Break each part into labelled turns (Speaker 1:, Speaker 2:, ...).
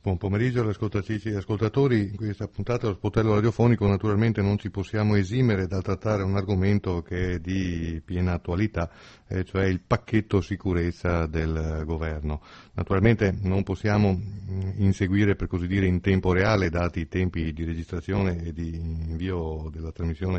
Speaker 1: Buon pomeriggio alle ascoltatrici e ascoltatori. In questa puntata dello sportello radiofonico naturalmente non ci possiamo esimere dal trattare un argomento che è di piena attualità, cioè il pacchetto sicurezza del governo. Naturalmente non possiamo inseguire, per così dire, in tempo reale, dati i tempi di registrazione e di invio della trasmissione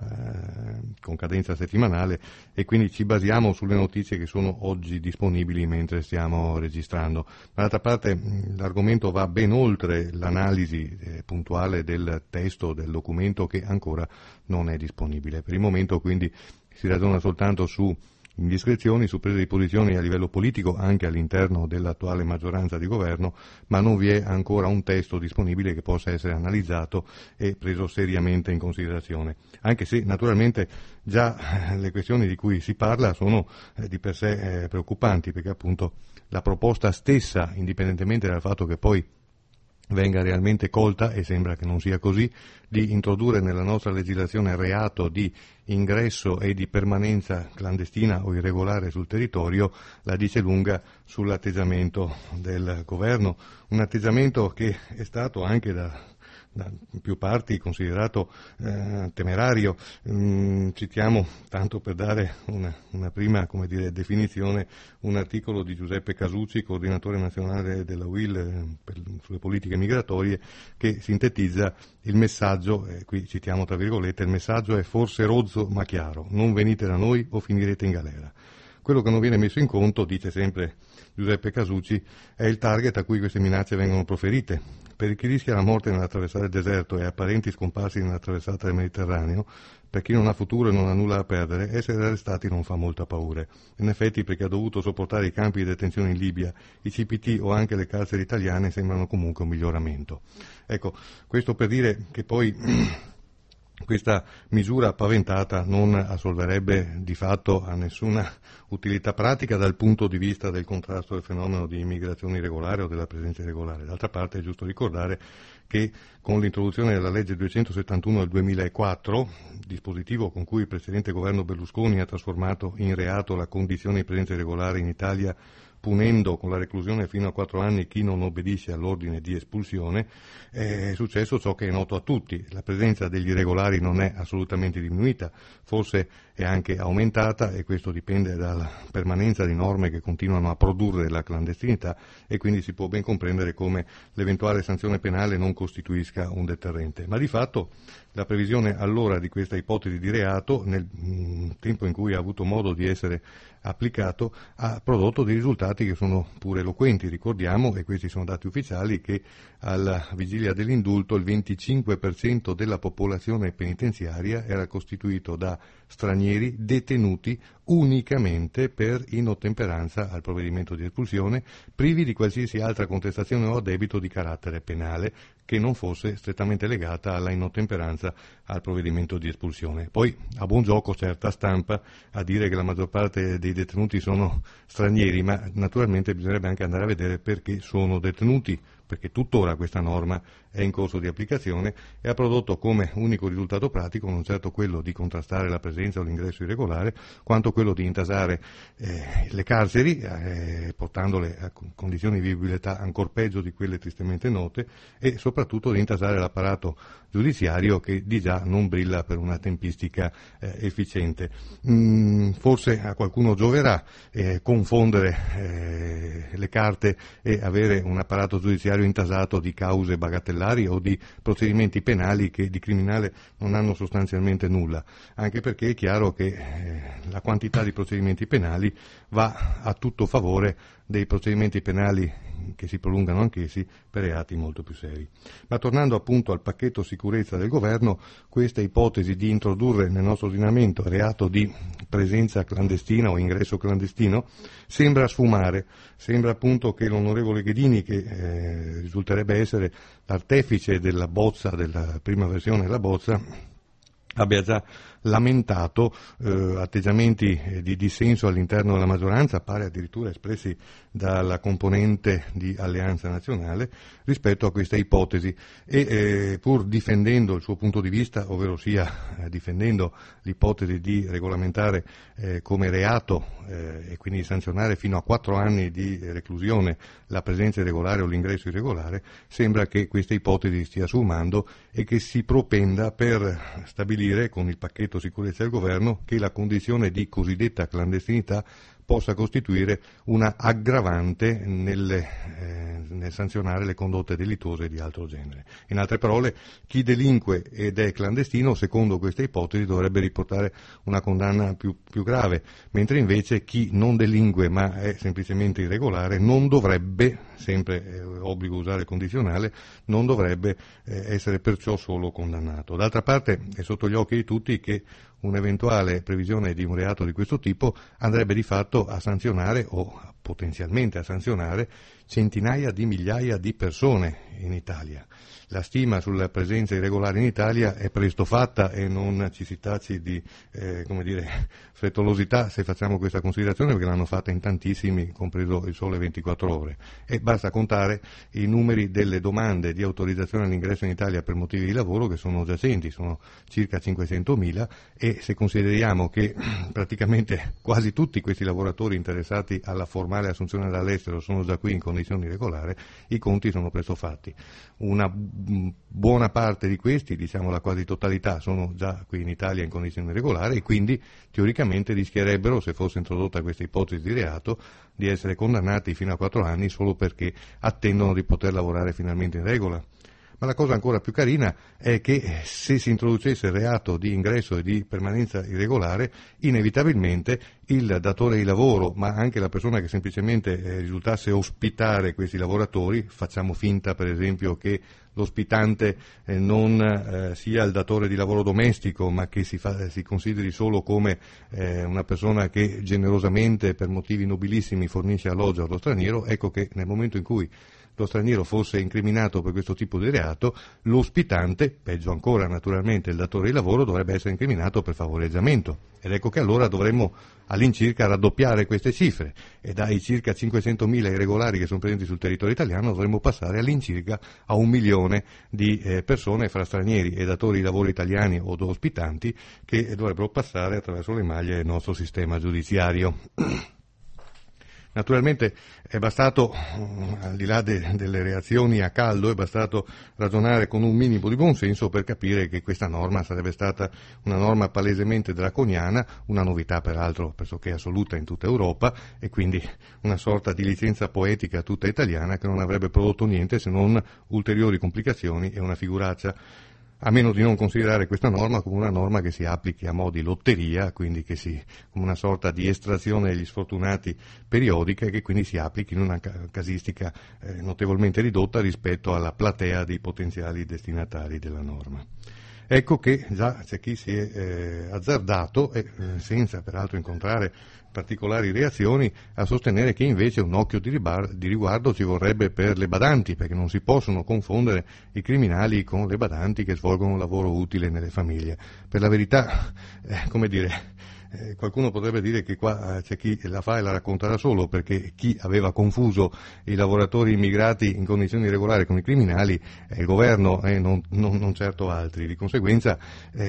Speaker 1: con cadenza settimanale, e quindi ci basiamo sulle notizie che sono oggi disponibili mentre stiamo registrando. Dall'altra parte l'argomento va ben oltre l'analisi puntuale del testo del documento, che ancora non è disponibile. Per il momento quindi si ragiona soltanto su indiscrezioni, su prese di posizioni a livello politico anche all'interno dell'attuale maggioranza di governo, ma non vi è ancora un testo disponibile che possa essere analizzato e preso seriamente in considerazione, anche se naturalmente già le questioni di cui si parla sono di per sé preoccupanti, perché appunto la proposta stessa, indipendentemente dal fatto che poi venga realmente colta, e sembra che non sia così, di introdurre nella nostra legislazione il reato di ingresso e di permanenza clandestina o irregolare sul territorio, la dice lunga sull'atteggiamento del governo, un atteggiamento che è stato anche da più parti considerato temerario. Citiamo, tanto per dare una prima definizione, un articolo di Giuseppe Casucci, coordinatore nazionale della UIL sulle politiche migratorie, che sintetizza il messaggio, qui citiamo tra virgolette: il messaggio è forse rozzo ma chiaro, non venite da noi o finirete in galera. Quello che non viene messo in conto, dice sempre Giuseppe Casucci, è il target a cui queste minacce vengono proferite. Per chi rischia la morte nell'attraversare il deserto e ha parenti scomparsi nella traversata del Mediterraneo, per chi non ha futuro e non ha nulla da perdere, essere arrestati non fa molta paura. In effetti, perché ha dovuto sopportare i campi di detenzione in Libia, i CPT o anche le carceri italiane sembrano comunque un miglioramento. Ecco, questo per dire che poi questa misura paventata non assolverebbe di fatto a nessuna utilità pratica dal punto di vista del contrasto del fenomeno di immigrazione irregolare o della presenza irregolare. D'altra parte è giusto ricordare che con l'introduzione della legge 271 del 2004, dispositivo con cui il precedente governo Berlusconi ha trasformato in reato la condizione di presenza irregolare in Italia, punendo con la reclusione fino a 4 anni chi non obbedisce all'ordine di espulsione, è successo ciò che è noto a tutti: la presenza degli irregolari non è assolutamente diminuita, forse è anche aumentata, e questo dipende dalla permanenza di norme che continuano a produrre la clandestinità, e quindi si può ben comprendere come l'eventuale sanzione penale non costituisca un deterrente. Ma di fatto la previsione allora di questa ipotesi di reato, nel tempo in cui ha avuto modo di essere applicato, ha prodotto dei risultati che sono pure eloquenti. Ricordiamo, e questi sono dati ufficiali, che alla vigilia dell'indulto il 25% della popolazione penitenziaria era costituito da stranieri detenuti unicamente per inottemperanza al provvedimento di espulsione, privi di qualsiasi altra contestazione o addebito di carattere penale che non fosse strettamente legata alla inottemperanza al provvedimento di espulsione. Poi a buon gioco certa stampa a dire che la maggior parte dei detenuti sono stranieri, ma naturalmente bisognerebbe anche andare a vedere perché sono detenuti, perché tuttora questa norma è in corso di applicazione e ha prodotto come unico risultato pratico non certo quello di contrastare la presenza o l'ingresso irregolare, quanto quello di intasare le carceri, portandole a condizioni di vivibilità ancor peggio di quelle tristemente note, e soprattutto di intasare l'apparato giudiziario, che di già non brilla per una tempistica efficiente. Forse a qualcuno gioverà confondere le carte e avere un apparato giudiziario intasato di cause bagatellari o di procedimenti penali che di criminale non hanno sostanzialmente nulla, anche perché è chiaro che la quantità di procedimenti penali va a tutto favore dei procedimenti penali che si prolungano anch'essi per reati molto più seri. Ma tornando appunto al pacchetto sicurezza del governo, questa ipotesi di introdurre nel nostro ordinamento il reato di presenza clandestina o ingresso clandestino sembra sfumare, sembra appunto che l'onorevole Ghedini, che risulterebbe essere l'artefice della bozza, della prima versione della bozza, abbia già lamentato atteggiamenti di dissenso all'interno della maggioranza, pare addirittura espressi dalla componente di Alleanza Nazionale rispetto a questa ipotesi e pur difendendo il suo punto di vista, ovvero sia difendendo l'ipotesi di regolamentare come reato e quindi sanzionare fino a 4 anni di reclusione la presenza irregolare o l'ingresso irregolare, sembra che questa ipotesi stia sfumando e che si propenda per stabilire con il pacchetto sicurezza del governo che la condizione di cosiddetta clandestinità possa costituire una aggravante nel sanzionare le condotte delittuose di altro genere. In altre parole, chi delinque ed è clandestino, secondo questa ipotesi, dovrebbe riportare una condanna più grave, mentre invece chi non delinque ma è semplicemente irregolare non dovrebbe, sempre obbligo usare il condizionale, non dovrebbe essere perciò solo condannato. D'altra parte è sotto gli occhi di tutti che un'eventuale previsione di un reato di questo tipo andrebbe di fatto a sanzionare o potenzialmente a sanzionare centinaia di migliaia di persone in Italia. La stima sulla presenza irregolare in Italia è presto fatta e non ci si taci di frettolosità se facciamo questa considerazione, perché l'hanno fatta in tantissimi, compreso il Sole 24 Ore. E basta contare i numeri delle domande di autorizzazione all'ingresso in Italia per motivi di lavoro che sono giacenti, sono circa 500.000, e se consideriamo che praticamente quasi tutti questi lavoratori interessati alla formale assunzione dall'estero sono già qui in condizioni regolari, i conti sono presto fatti. Una buona parte di questi, diciamo la quasi totalità, sono già qui in Italia in condizioni regolari e quindi teoricamente rischierebbero, se fosse introdotta questa ipotesi di reato, di essere condannati fino a 4 anni solo perché attendono di poter lavorare finalmente in regola. Ma la cosa ancora più carina è che se si introducesse il reato di ingresso e di permanenza irregolare, inevitabilmente il datore di lavoro, ma anche la persona che semplicemente risultasse ospitare questi lavoratori, facciamo finta per esempio che l'ospitante non sia il datore di lavoro domestico, ma che si consideri solo come una persona che generosamente per motivi nobilissimi fornisce alloggio allo straniero, ecco che nel momento in cui lo straniero fosse incriminato per questo tipo di reato, l'ospitante, peggio ancora naturalmente il datore di lavoro, dovrebbe essere incriminato per favoreggiamento. Ed ecco che allora dovremmo all'incirca raddoppiare queste cifre e dai circa 500.000 irregolari che sono presenti sul territorio italiano dovremmo passare all'incirca a 1 milione di persone fra stranieri e datori di lavoro italiani o ospitanti che dovrebbero passare attraverso le maglie del nostro sistema giudiziario. Naturalmente è bastato, al di là delle reazioni a caldo, è bastato ragionare con un minimo di buonsenso per capire che questa norma sarebbe stata una norma palesemente draconiana, una novità peraltro pressoché assoluta in tutta Europa e quindi una sorta di licenza poetica tutta italiana che non avrebbe prodotto niente se non ulteriori complicazioni e una figuraccia, a meno di non considerare questa norma come una norma che si applichi a mo' di lotteria, quindi come una sorta di estrazione degli sfortunati periodica e che quindi si applichi in una casistica notevolmente ridotta rispetto alla platea dei potenziali destinatari della norma. Ecco che già c'è chi si è azzardato, senza peraltro incontrare particolari reazioni, a sostenere che invece un occhio di riguardo ci vorrebbe per le badanti, perché non si possono confondere i criminali con le badanti che svolgono un lavoro utile nelle famiglie. Per la verità, qualcuno potrebbe dire che qua c'è chi la fa e la racconta da solo, perché chi aveva confuso i lavoratori immigrati in condizioni irregolari con i criminali è il governo e non certo altri. Di conseguenza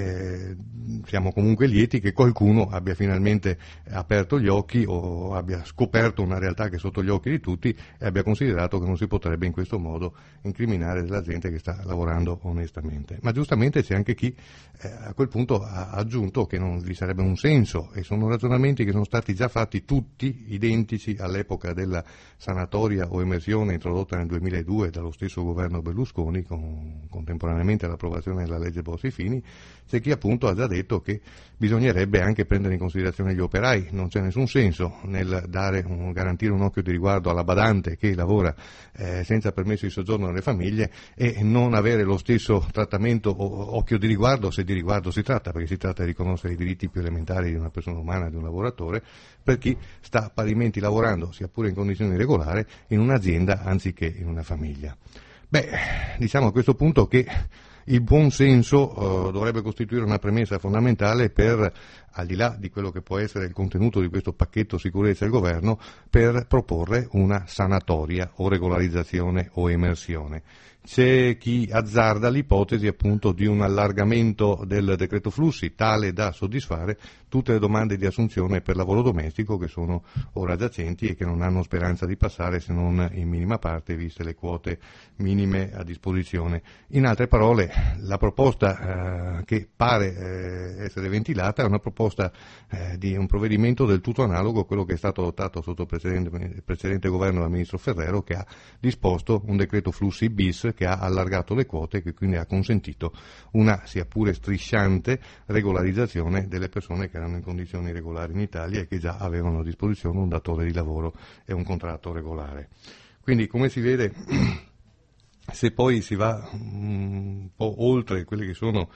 Speaker 1: siamo comunque lieti che qualcuno abbia finalmente aperto gli occhi o abbia scoperto una realtà che è sotto gli occhi di tutti e abbia considerato che non si potrebbe in questo modo incriminare della gente che sta lavorando onestamente. Ma giustamente c'è anche chi a quel punto ha aggiunto che non vi sarebbe un senso, e sono ragionamenti che sono stati già fatti tutti identici all'epoca della sanatoria o emersione introdotta nel 2002 dallo stesso governo Berlusconi contemporaneamente all'approvazione della legge Bossi-Fini. C'è chi appunto ha già detto che bisognerebbe anche prendere in considerazione gli operai, non c'è nessun senso nel garantire un occhio di riguardo alla badante che lavora senza permesso di soggiorno nelle famiglie e non avere lo stesso trattamento o occhio di riguardo, se di riguardo si tratta, perché si tratta di riconoscere i diritti più elementari di una persona umana, di un lavoratore, per chi sta parimenti lavorando, sia pure in condizioni regolari, in un'azienda anziché in una famiglia. Diciamo a questo punto che Il buon senso dovrebbe costituire una premessa fondamentale per, al di là di quello che può essere il contenuto di questo pacchetto sicurezza del governo, per proporre una sanatoria o regolarizzazione o emersione. C'è chi azzarda l'ipotesi appunto di un allargamento del decreto flussi tale da soddisfare tutte le domande di assunzione per lavoro domestico che sono ora giacenti e che non hanno speranza di passare se non in minima parte viste le quote minime a disposizione. In altre parole, la proposta che pare essere ventilata è una proposta di un provvedimento del tutto analogo a quello che è stato adottato sotto il precedente governo del ministro Ferrero, che ha disposto un decreto flussi bis che ha allargato le quote e che quindi ha consentito una sia pure strisciante regolarizzazione delle persone che erano in condizioni regolari in Italia e che già avevano a disposizione un datore di lavoro e un contratto regolare. Quindi, come si vede, se poi si va un po' oltre quelle che sono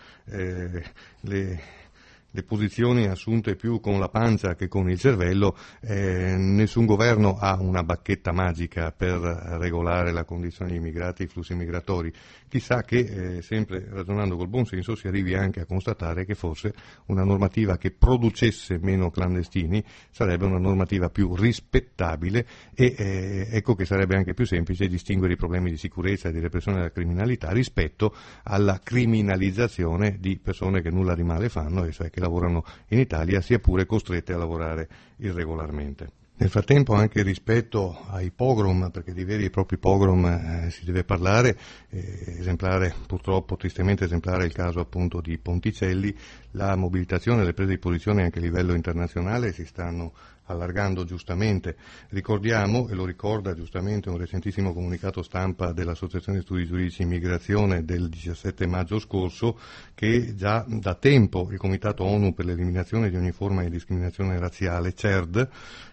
Speaker 1: le posizioni assunte più con la pancia che con il cervello, nessun governo ha una bacchetta magica per regolare la condizione degli immigrati e i flussi migratori. Chissà che, sempre ragionando col buon senso, si arrivi anche a constatare che forse una normativa che producesse meno clandestini sarebbe una normativa più rispettabile e ecco che sarebbe anche più semplice distinguere i problemi di sicurezza e di repressione della criminalità rispetto alla criminalizzazione di persone che nulla di male fanno, e cioè che lavorano in Italia sia pure costrette a lavorare irregolarmente. Nel frattempo, anche rispetto ai pogrom, perché di veri e propri pogrom si deve parlare, esemplare, purtroppo tristemente esemplare il caso appunto di Ponticelli, la mobilitazione e le prese di posizione anche a livello internazionale si stanno allargando giustamente. Ricordiamo, e lo ricorda giustamente un recentissimo comunicato stampa dell'Associazione Studi Giuridici Immigrazione del 17 maggio scorso, che già da tempo il Comitato ONU per l'eliminazione di ogni forma di discriminazione razziale, CERD,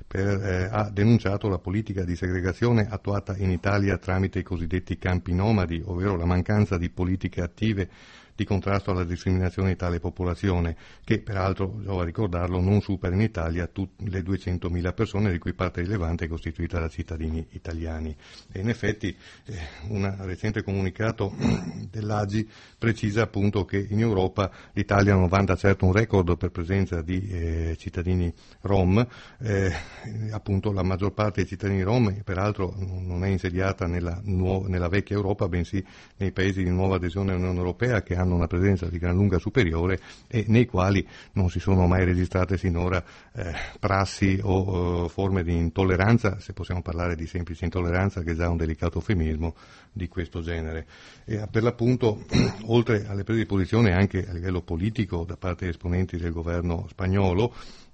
Speaker 1: ha denunciato la politica di segregazione attuata in Italia tramite i cosiddetti campi nomadi, ovvero la mancanza di politiche attive di contrasto alla discriminazione di tale popolazione, che peraltro, giova ricordarlo, non supera in Italia le 200.000 persone, di cui parte rilevante è costituita da cittadini italiani. E in effetti un recente comunicato dell'AGI precisa appunto che in Europa l'Italia non vanta certo un record per presenza di cittadini rom, appunto la maggior parte dei cittadini rom peraltro non è insediata nella vecchia Europa, bensì nei paesi di nuova adesione all'Unione Europea, che hanno una presenza di gran lunga superiore e nei quali non si sono mai registrate sinora prassi o forme di intolleranza, se possiamo parlare di semplice intolleranza, che è già un delicato eufemismo, di questo genere. E per l'appunto, oltre alle prese di posizione anche a livello politico da parte di esponenti del governo spagnolo,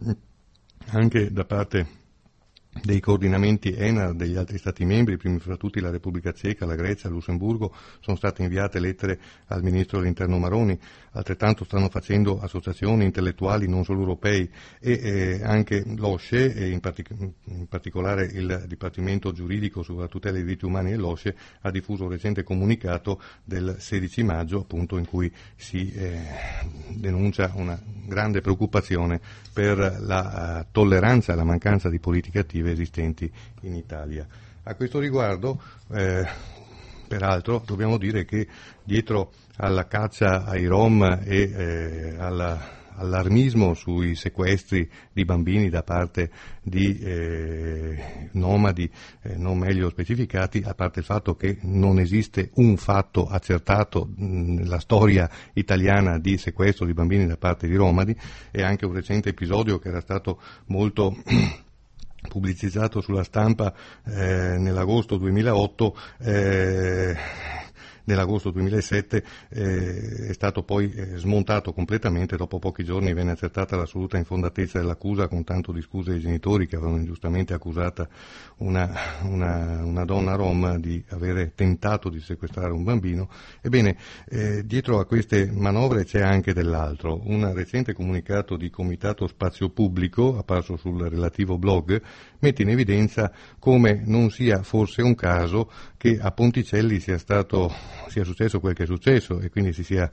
Speaker 1: anche da parte dei coordinamenti ENAR degli altri Stati membri, primi fra tutti la Repubblica Ceca, la Grecia, il Lussemburgo, sono state inviate lettere al Ministro dell'Interno Maroni, altrettanto stanno facendo associazioni intellettuali non solo europei e anche l'OSCE, e in particolare il Dipartimento Giuridico sulla tutela dei diritti umani dell'OSCE ha diffuso un recente comunicato del 16 maggio appunto in cui si denuncia una grande preoccupazione per la tolleranza e la mancanza di politiche attive esistenti in Italia. A questo riguardo, peraltro, dobbiamo dire che dietro alla caccia ai Rom e all'allarmismo sui sequestri di bambini da parte di nomadi non meglio specificati, a parte il fatto che non esiste un fatto accertato nella storia italiana di sequestro di bambini da parte di nomadi, e anche un recente episodio che era stato molto pubblicizzato sulla stampa nell'agosto 2008, nell'agosto 2007 è stato poi smontato completamente. Dopo pochi giorni venne accertata l'assoluta infondatezza dell'accusa, con tanto di scuse ai genitori che avevano ingiustamente accusata una donna rom di avere tentato di sequestrare un bambino. Ebbene, dietro a queste manovre c'è anche dell'altro. Un recente comunicato di Comitato Spazio Pubblico, apparso sul relativo blog, mette in evidenza come non sia forse un caso che a Ponticelli sia stato sia successo quel che è successo e quindi si sia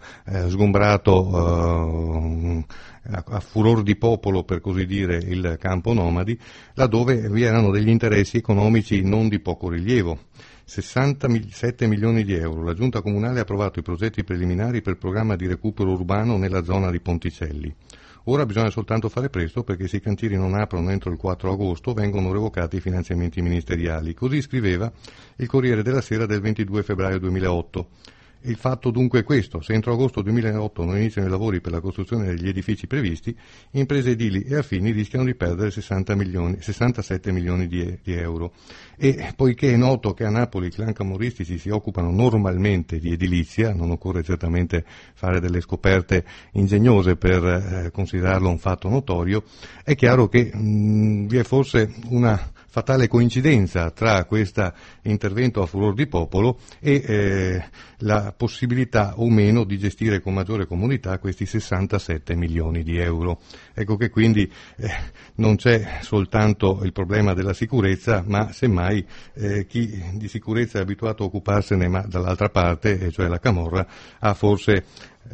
Speaker 1: sgombrato a furor di popolo, per così dire, il campo nomadi, laddove vi erano degli interessi economici non di poco rilievo. 67 milioni di euro. La Giunta Comunale ha approvato i progetti preliminari per il programma di recupero urbano nella zona di Ponticelli. Ora bisogna soltanto fare presto perché se i cantieri non aprono entro il 4 agosto vengono revocati i finanziamenti ministeriali. Così scriveva il Corriere della Sera del 22 febbraio 2008. Il fatto dunque è questo: se entro agosto 2008 non iniziano i lavori per la costruzione degli edifici previsti, imprese edili e affini rischiano di perdere 67 milioni di euro. E poiché è noto che a Napoli i clan camorristici si occupano normalmente di edilizia, non occorre certamente fare delle scoperte ingegnose per considerarlo un fatto notorio, è chiaro che vi è forse una fatale coincidenza tra questo intervento a furor di popolo e la possibilità o meno di gestire con maggiore comodità questi 67 milioni di euro. Ecco che quindi non c'è soltanto il problema della sicurezza, ma semmai chi di sicurezza è abituato a occuparsene, ma dall'altra parte, cioè la camorra, ha forse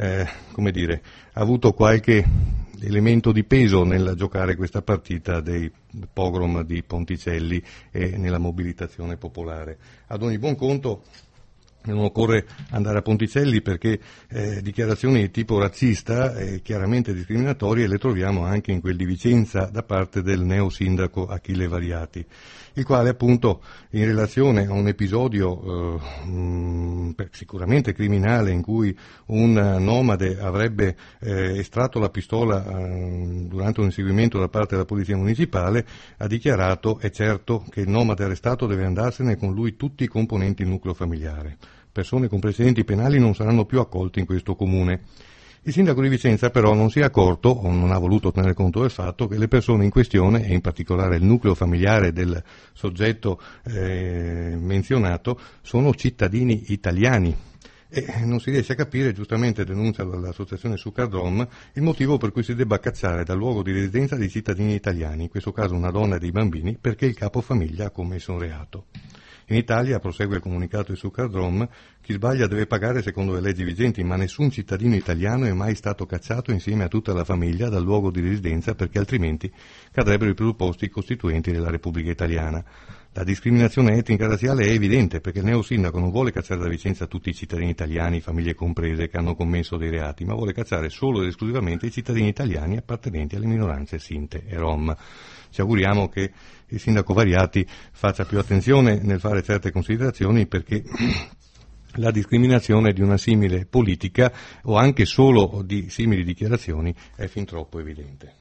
Speaker 1: avuto qualche elemento di peso nel giocare questa partita dei pogrom di Ponticelli e nella mobilitazione popolare. Ad ogni buon conto non occorre andare a Ponticelli perché dichiarazioni di tipo razzista e chiaramente discriminatorie le troviamo anche in quel di Vicenza da parte del neo sindaco Achille Variati, il quale appunto in relazione a un episodio sicuramente criminale in cui un nomade avrebbe estratto la pistola durante un inseguimento da parte della polizia municipale, ha dichiarato: è certo che il nomade arrestato deve andarsene con lui tutti i componenti del nucleo familiare. Persone con precedenti penali non saranno più accolte in questo comune. Il sindaco di Vicenza però non si è accorto o non ha voluto tenere conto del fatto che le persone in questione, e in particolare il nucleo familiare del soggetto menzionato, sono cittadini italiani. E non si riesce a capire, giustamente denuncia l'associazione Sucardrom, il motivo per cui si debba cacciare dal luogo di residenza dei cittadini italiani, in questo caso una donna e dei bambini, perché il capofamiglia ha commesso un reato. In Italia, prosegue il comunicato di Sucardrom, chi sbaglia deve pagare secondo le leggi vigenti, ma nessun cittadino italiano è mai stato cacciato insieme a tutta la famiglia dal luogo di residenza perché altrimenti cadrebbero i presupposti costituenti della Repubblica Italiana. La discriminazione etnica e razziale è evidente perché il neosindaco non vuole cacciare da Vicenza tutti i cittadini italiani, famiglie comprese, che hanno commesso dei reati, ma vuole cacciare solo ed esclusivamente i cittadini italiani appartenenti alle minoranze Sinte e Rom. Ci auguriamo che il sindaco Variati faccia più attenzione nel fare certe considerazioni perché la discriminazione di una simile politica o anche solo di simili dichiarazioni è fin troppo evidente.